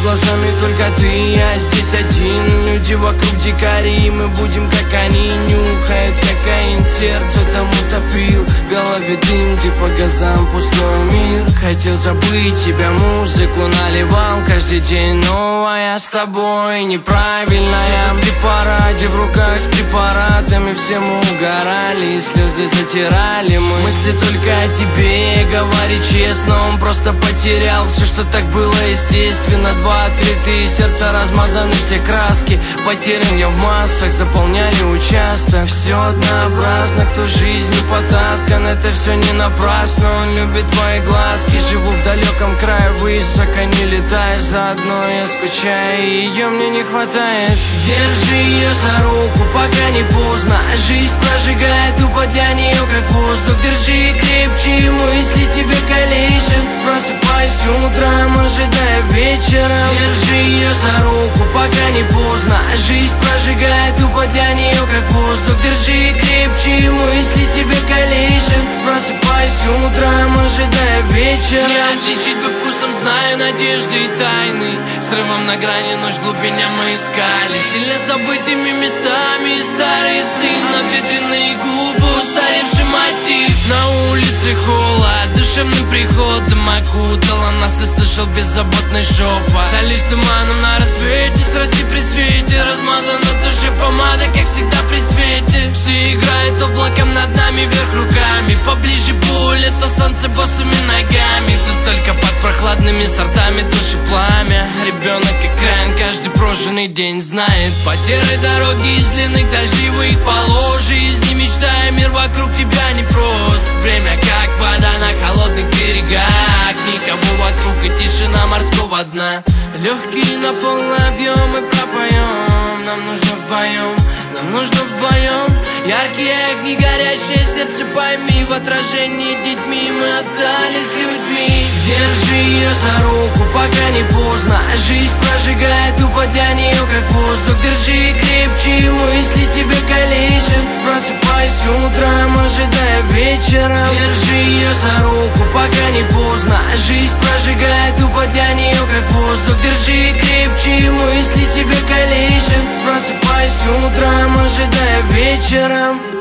глазами только ты, я здесь один. Люди вокруг дикари, и мы будем как они. Нюхает кокаин, сердце там утопил. В голове дым, ты по газам, пустой мир. Хотел забыть тебя, музыку наливал каждый день, но я с тобой неправильная. В препарате в руках с препаратами, все мы угорали, слезы затирали. Мысли только о тебе, говори честно, он просто потерял все, что так было естественно. Два открытые сердца, размазаны все краски. Потерян я в массах, заполняли участок. Все однообразно, кто жизнью потаскан, это все не напрасно. Он любит твои глазки, живу в далеком крае, высоко не летаешь. Заодно я скучаю, ее мне не хватает. Держи ее за руку, пока не поздно. Жизнь прожигает тупо для нее как воздух. Держи крепче, мысли тебе калечат. Просыпайся утром, ожидая вечера. Держи ее за руку, пока не поздно. Жизнь прожигает тупо для нее как воздух. Держи крепче, мысли тебе калечат. Просыпайся утром, ожидая вечера. Не отличить по вкусам, знаю надежды и тайны. Срывом на грани, ночь в глубине мы искали. Сильно забытыми местами, старый сын, обветренные губы, устаревший мотив. На улице холод, душевным приходом окутала нас и слышал беззаботный шепот. Солюсь туманом на рассвете, страсти при свете. Размазана на душе помада, как всегда при цвете. Все играют облаком над нами, вверх руками. Поближе пуль, это солнце босыми ногами. Тут только под прохладными сортами души пламя. Ребенок экран, каждый прожженный день знает. По серой дороге из длинных дождевых полос, жизни мечтая, мир вокруг тебя непрост. Время как вода на холодных берегах, никого вокруг и тишина морского дна. Легкие на полный объем мы пропоем. Нам нужно вдвоем, нам нужно вдвоем. Яркие огни, горящее сердце, пойми. В отражении детьми мы остались людьми. Держи ее за руку, пока не поздно. Жизнь прожигает тупо для нее как воздух. Держи крепче, мысли тебе калечат. Просыпайся утром, ожидая вечера. Держи ее за руку, пока не поздно. Жизнь прожигает тупо для нее как воздух. Держи крепче, мысли тебе калечат. Просыпайся утром, ожидая вечера.